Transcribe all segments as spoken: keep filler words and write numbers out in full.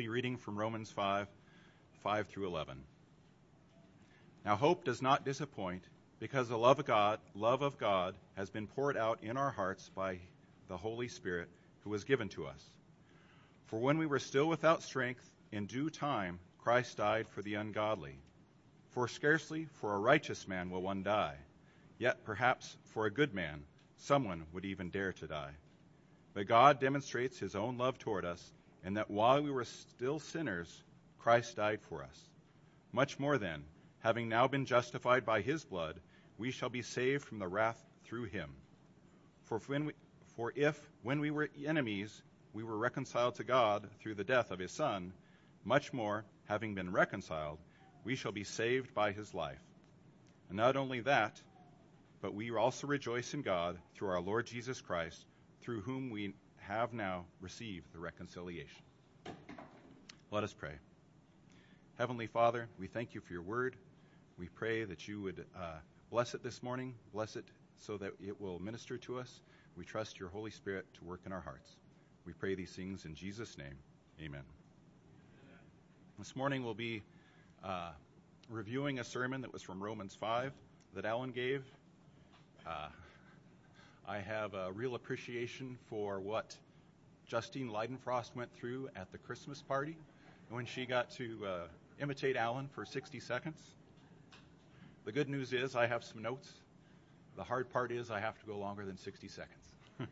be reading from Romans five, five through eleven. Now hope does not disappoint, because the love of God, love of God has been poured out in our hearts by the Holy Spirit who was given to us. For when we were still without strength, in due time Christ died for the ungodly. For scarcely for a righteous man will one die, yet perhaps for a good man someone would even dare to die. But God demonstrates his own love toward us, in that while we were still sinners, Christ died for us. Much more then, having now been justified by his blood, we shall be saved from the wrath through him. For, when we, for if, when we were enemies, we were reconciled to God through the death of his Son, much more, having been reconciled, we shall be saved by his life. And not only that, but we also rejoice in God through our Lord Jesus Christ, through whom we have now received the reconciliation. Let us pray. Heavenly Father, we thank you for your word. We pray that you would uh, bless it this morning, bless it so that it will minister to us. We trust your Holy Spirit to work in our hearts. We pray these things in Jesus' name. Amen. This morning we'll be uh, reviewing a sermon that was from Romans five that Alan gave. Uh, I have a real appreciation for what Justine Leidenfrost went through at the Christmas party when she got to uh, imitate Alan for sixty seconds. The good news is I have some notes. The hard part is I have to go longer than sixty seconds. So,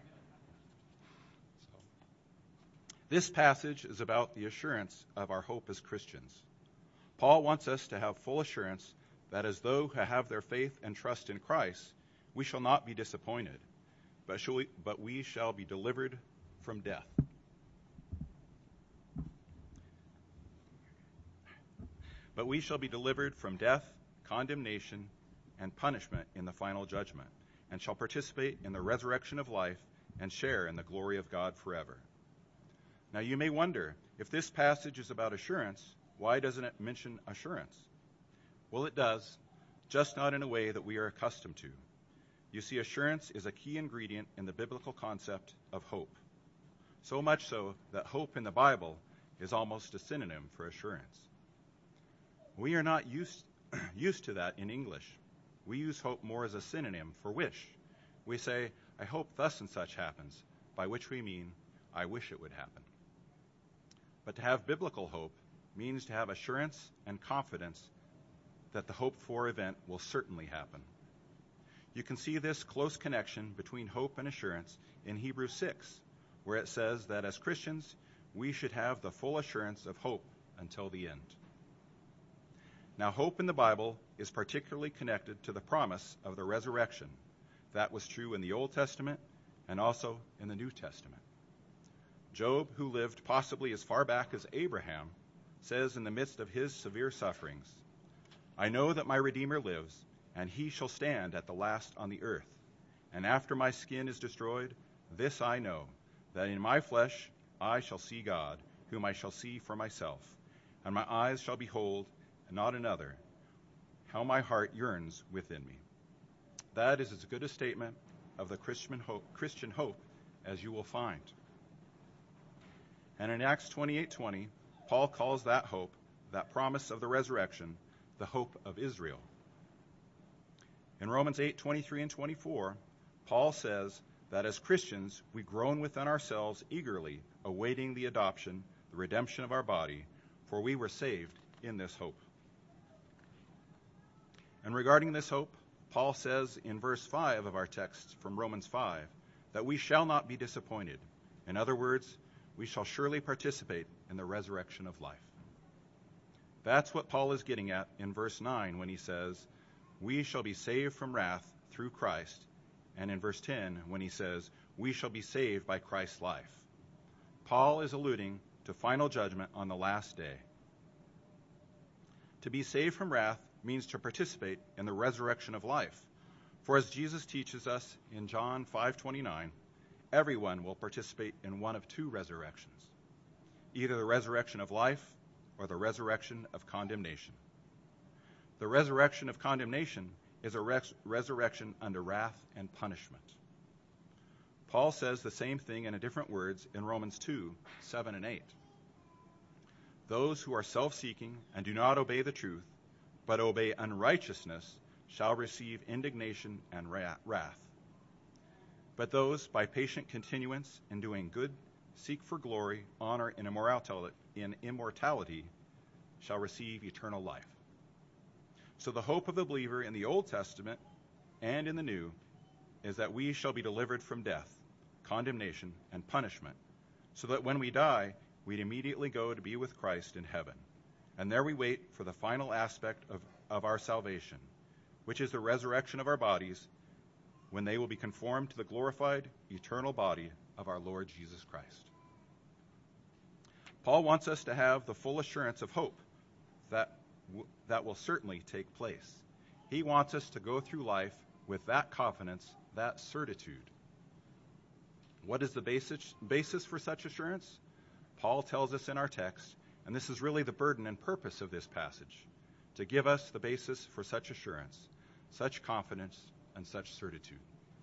this passage is about the assurance of our hope as Christians. Paul wants us to have full assurance that as those who have their faith and trust in Christ, we shall not be disappointed, but, shall we, but we shall be delivered from death. But we shall be delivered from death, condemnation, and punishment in the final judgment, and shall participate in the resurrection of life and share in the glory of God forever. Now you may wonder, if this passage is about assurance, why doesn't it mention assurance? Well, it does, just not in a way that we are accustomed to. You see, assurance is a key ingredient in the biblical concept of hope. So much so that hope in the Bible is almost a synonym for assurance. We are not used, used to that in English. We use hope more as a synonym for wish. We say, I hope thus and such happens, by which we mean, I wish it would happen. But to have biblical hope means to have assurance and confidence that the hoped-for event will certainly happen. You can see this close connection between hope and assurance in Hebrews six, where it says that as Christians, we should have the full assurance of hope until the end. Now, hope in the Bible is particularly connected to the promise of the resurrection. That was true in the Old Testament and also in the New Testament. Job, who lived possibly as far back as Abraham, says in the midst of his severe sufferings, I know that my Redeemer lives, and he shall stand at the last on the earth. And after my skin is destroyed, this I know, that in my flesh I shall see God, whom I shall see for myself, and my eyes shall behold, and not another, how my heart yearns within me. That is as good a statement of the Christian hope, Christian hope as you will find. And in Acts twenty-eight twenty, Paul calls that hope, that promise of the resurrection, the hope of Israel. In Romans eight twenty-three and twenty-four, Paul says that as Christians, we groan within ourselves eagerly, awaiting the adoption, the redemption of our body, for we were saved in this hope. And regarding this hope, Paul says in verse five of our text from Romans five, that we shall not be disappointed. In other words, we shall surely participate in the resurrection of life. That's what Paul is getting at in verse nine when he says, we shall be saved from wrath through Christ, and in verse ten when he says, we shall be saved by Christ's life. Paul is alluding to final judgment on the last day. To be saved from wrath means to participate in the resurrection of life. For as Jesus teaches us in John five twenty-nine, everyone will participate in one of two resurrections, either the resurrection of life or the resurrection of condemnation. The resurrection of condemnation is a res- resurrection under wrath and punishment. Paul says the same thing in different words in Romans two, seven and eight. Those who are self-seeking and do not obey the truth, but obey unrighteousness, shall receive indignation and wrath. But those, by patient continuance in doing good, seek for glory, honor, and in immortality, shall receive eternal life. So the hope of the believer in the Old Testament and in the New is that we shall be delivered from death, condemnation, and punishment, so that when we die, we'd immediately go to be with Christ in heaven. And there we wait for the final aspect of, of our salvation, which is the resurrection of our bodies, when they will be conformed to the glorified, eternal body of our Lord Jesus Christ. Paul wants us to have the full assurance of hope that, w- that will certainly take place. He wants us to go through life with that confidence, that certitude. What is the basis, basis for such assurance? Paul tells us in our text, and this is really the burden and purpose of this passage, to give us the basis for such assurance, such confidence, and such certitude.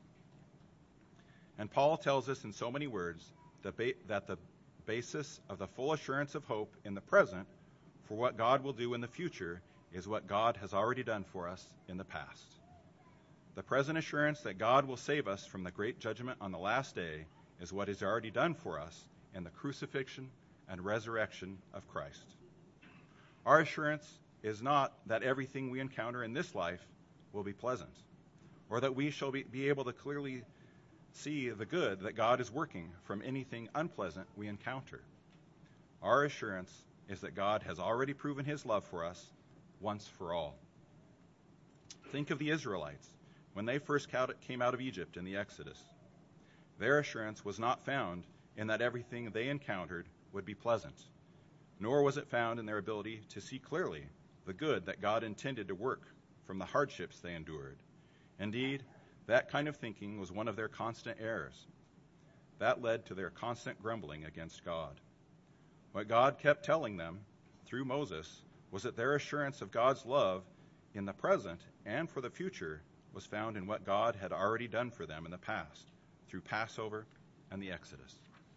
And Paul tells us in so many words that, ba- that the basis of the full assurance of hope in the present for what God will do in the future is what God has already done for us in the past. The present assurance that God will save us from the great judgment on the last day is what is already done for us in the crucifixion and resurrection of Christ. Our assurance is not that everything we encounter in this life will be pleasant, or that we shall be, be able to clearly see the good that God is working from anything unpleasant we encounter. Our assurance is that God has already proven his love for us once for all. Think of the Israelites when they first came out of Egypt in the Exodus. Their assurance was not found in that everything they encountered would be pleasant, nor was it found in their ability to see clearly the good that God intended to work from the hardships they endured. Indeed, that kind of thinking was one of their constant errors. That led to their constant grumbling against God. What God kept telling them through Moses was that their assurance of God's love in the present and for the future was found in what God had already done for them in the past through Passover and the Exodus.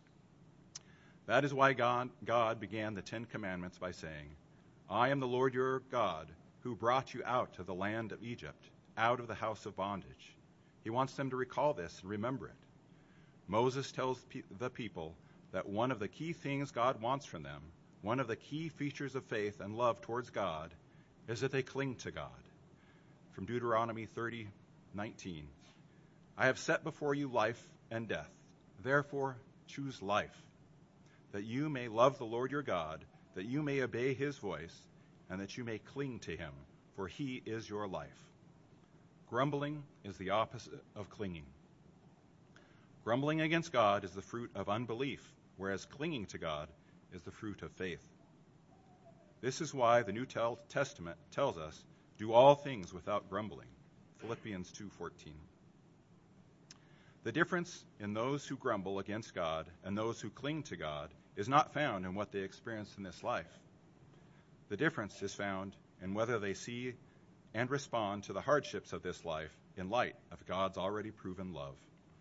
That is why God, God began the Ten Commandments by saying, "I am the Lord your God who brought you out of the land of Egypt, out of the house of bondage." He wants them to recall this and remember it. Moses tells pe- the people that one of the key things God wants from them, one of the key features of faith and love towards God, is that they cling to God. From Deuteronomy thirty nineteen, "I have set before you life and death. Therefore choose life, that you may love the Lord your God, that you may obey his voice, and that you may cling to him, for he is your life." Grumbling is the opposite of clinging. Grumbling against God is the fruit of unbelief, whereas clinging to God is the fruit of faith. This is why the New Testament tells us, "Do all things without grumbling." Philippians two fourteen. The difference in those who grumble against God and those who cling to God is not found in what they experience in this life. The difference is found in whether they see and respond to the hardships of this life in light of God's already proven love.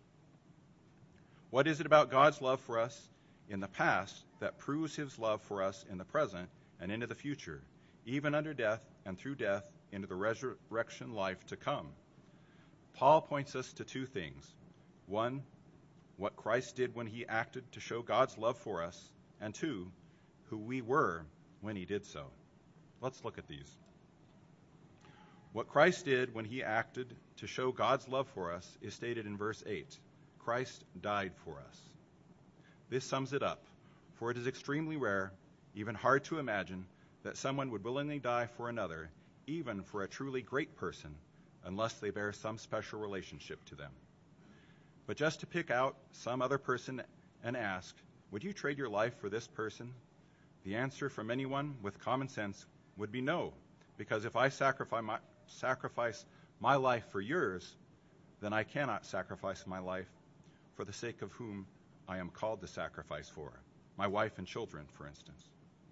What is it about God's love for us in the past that proves his love for us in the present and into the future, even under death and through death into the resurrection life to come? Paul points us to two things. One, what Christ did when he acted to show God's love for us, and two, who we were when he did so. Let's look at these. What Christ did when he acted to show God's love for us is stated in verse eight. Christ died for us. This sums it up, for it is extremely rare, even hard to imagine, that someone would willingly die for another, even for a truly great person, unless they bear some special relationship to them. But just to pick out some other person and ask, would you trade your life for this person? The answer from anyone with common sense would be no, because if I sacrifice my, sacrifice my life for yours, then I cannot sacrifice my life for the sake of whom I am called to sacrifice for, my wife and children, for instance.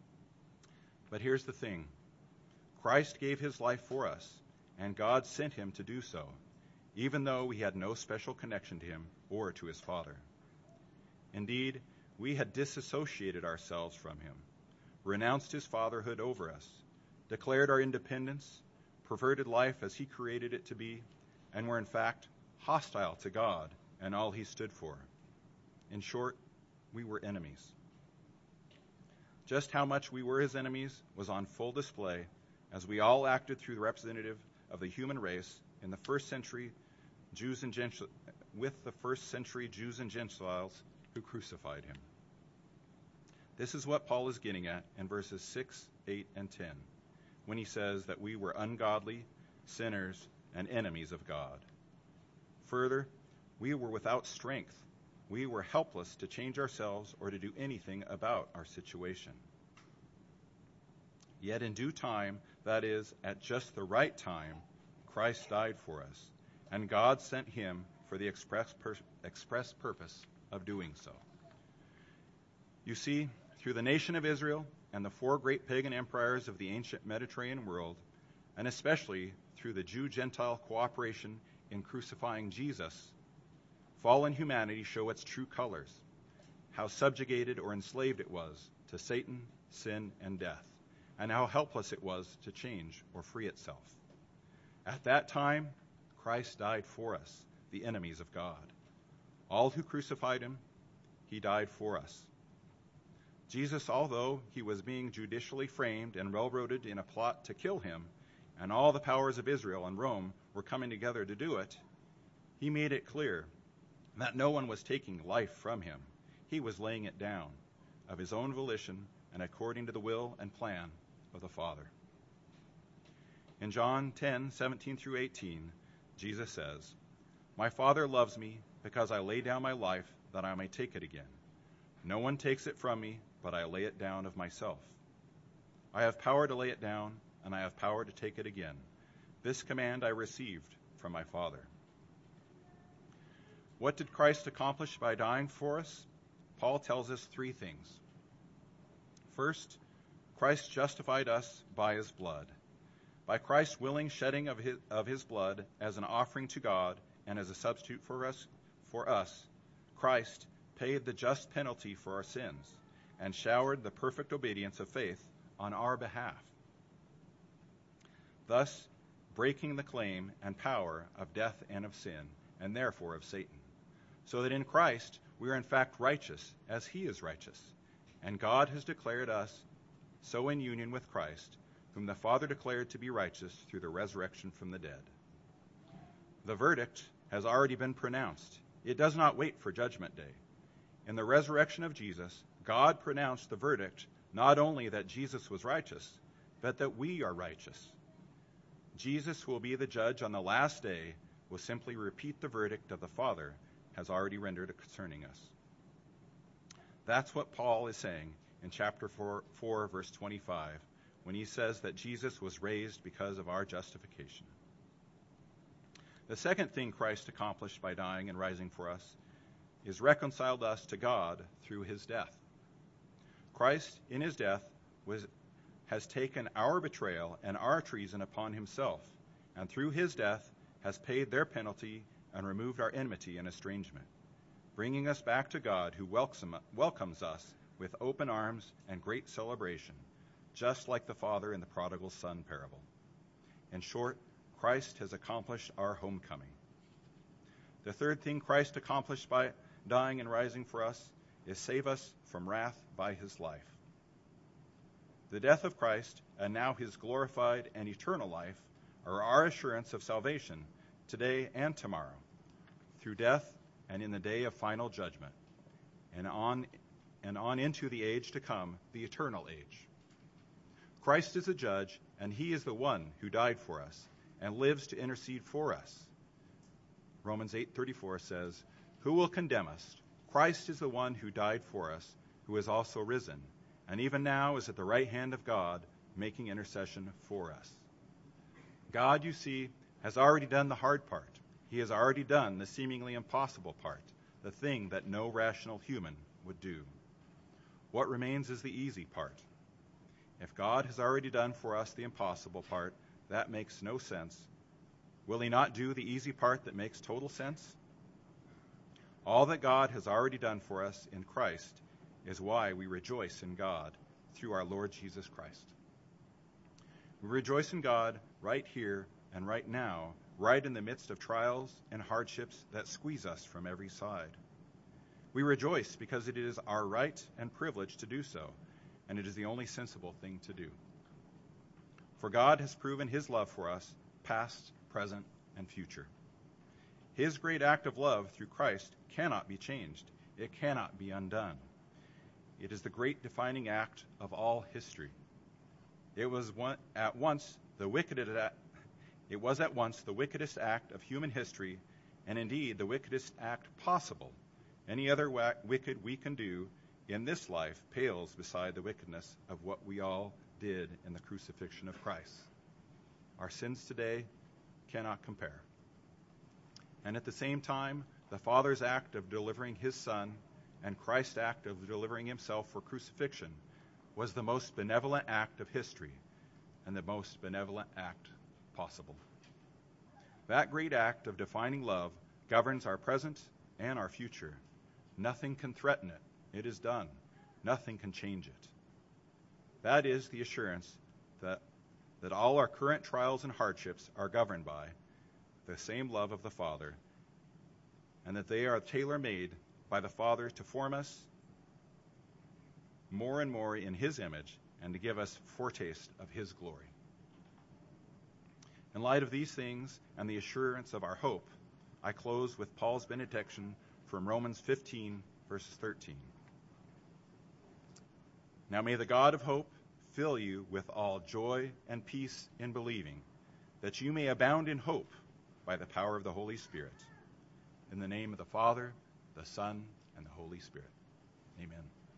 But here's the thing. Christ gave his life for us, and God sent him to do so, even though we had no special connection to him or to his Father. Indeed, we had disassociated ourselves from him. renounced his fatherhood over us, declared our independence, perverted life as he created it to be, and were in fact hostile to God and all he stood for. In short, we were enemies. Just how much we were his enemies was on full display as we all acted through the representative of the human race in the first century Jews and Gentiles, with the first century Jews and Gentiles who crucified him. This is what Paul is getting at in verses six, eight, and ten, when he says that we were ungodly, sinners, and enemies of God. Further, we were without strength. We were helpless to change ourselves or to do anything about our situation. Yet in due time, that is, at just the right time, Christ died for us, and God sent him for the express, pur- express purpose of doing so. You see, through the nation of Israel and the four great pagan empires of the ancient Mediterranean world, and especially through the Jew-Gentile cooperation in crucifying Jesus, fallen humanity show its true colors, how subjugated or enslaved it was to Satan, sin, and death, and how helpless it was to change or free itself. At that time, Christ died for us, the enemies of God. All who crucified him, he died for us. Jesus, although he was being judicially framed and railroaded in a plot to kill him, and all the powers of Israel and Rome were coming together to do it, he made it clear that no one was taking life from him. He was laying it down of his own volition and according to the will and plan of the Father. In John ten, seventeen through eighteen, Jesus says, "My Father loves me because I lay down my life that I may take it again. No one takes it from me, but I lay it down of myself. I have power to lay it down, and I have power to take it again. This command I received from my Father." What did Christ accomplish by dying for us? Paul tells us three things. First, Christ justified us by his blood. By Christ's willing shedding of his, of his blood as an offering to God and as a substitute for us, for us, Christ paid the just penalty for our sins and showered the perfect obedience of faith on our behalf, thus breaking the claim and power of death and of sin, and therefore of Satan, so that in Christ we are in fact righteous as he is righteous, and God has declared us so in union with Christ, whom the Father declared to be righteous through the resurrection from the dead. The verdict has already been pronounced. It does not wait for Judgment Day. In the resurrection of Jesus, God pronounced the verdict not only that Jesus was righteous, but that we are righteous. Jesus, who will be the judge on the last day, will simply repeat the verdict of the Father has already rendered concerning us. That's what Paul is saying in chapter four, four, verse twenty-five, when he says that Jesus was raised because of our justification. The second thing Christ accomplished by dying and rising for us is reconciled us to God through his death. Christ, in his death, was, has taken our betrayal and our treason upon himself, and through his death has paid their penalty and removed our enmity and estrangement, bringing us back to God, who welcome, welcomes us with open arms and great celebration, just like the father in the prodigal son parable. In short, Christ has accomplished our homecoming. The third thing Christ accomplished by dying and rising for us is save us from wrath by his life. The death of Christ, and now his glorified and eternal life, are our assurance of salvation today and tomorrow, through death and in the day of final judgment, and on and on into the age to come, the eternal age. Christ is the judge, and he is the one who died for us and lives to intercede for us. Romans eight thirty-four says, "Who will condemn us? Christ is the one who died for us, who is also risen, and even now is at the right hand of God, making intercession for us." God, you see, has already done the hard part. He has already done the seemingly impossible part, the thing that no rational human would do. What remains is the easy part. If God has already done for us the impossible part, that makes no sense. Will he not do the easy part that makes total sense? All that God has already done for us in Christ is why we rejoice in God through our Lord Jesus Christ. We rejoice in God right here and right now, right in the midst of trials and hardships that squeeze us from every side. We rejoice because it is our right and privilege to do so, and it is the only sensible thing to do. For God has proven his love for us, past, present, and future. His great act of love through Christ cannot be changed. It cannot be undone. It is the great defining act of all history. It was one, at once the wickedest it was at once the wickedest act of human history, and indeed the wickedest act possible. Any other wa- wicked we can do in this life pales beside the wickedness of what we all did in the crucifixion of Christ. Our sins today cannot compare. And at the same time, the Father's act of delivering his Son and Christ's act of delivering himself for crucifixion was the most benevolent act of history and the most benevolent act possible. That great act of defining love governs our present and our future. Nothing can threaten it. It is done. Nothing can change it. That is the assurance that, that all our current trials and hardships are governed by the same love of the Father, and that they are tailor-made by the Father to form us more and more in his image and to give us foretaste of his glory. In light of these things and the assurance of our hope, I close with Paul's benediction from Romans fifteen, verses thirteen. Now may the God of hope fill you with all joy and peace in believing, that you may abound in hope by the power of the Holy Spirit. In the name of the Father, the Son, and the Holy Spirit. Amen.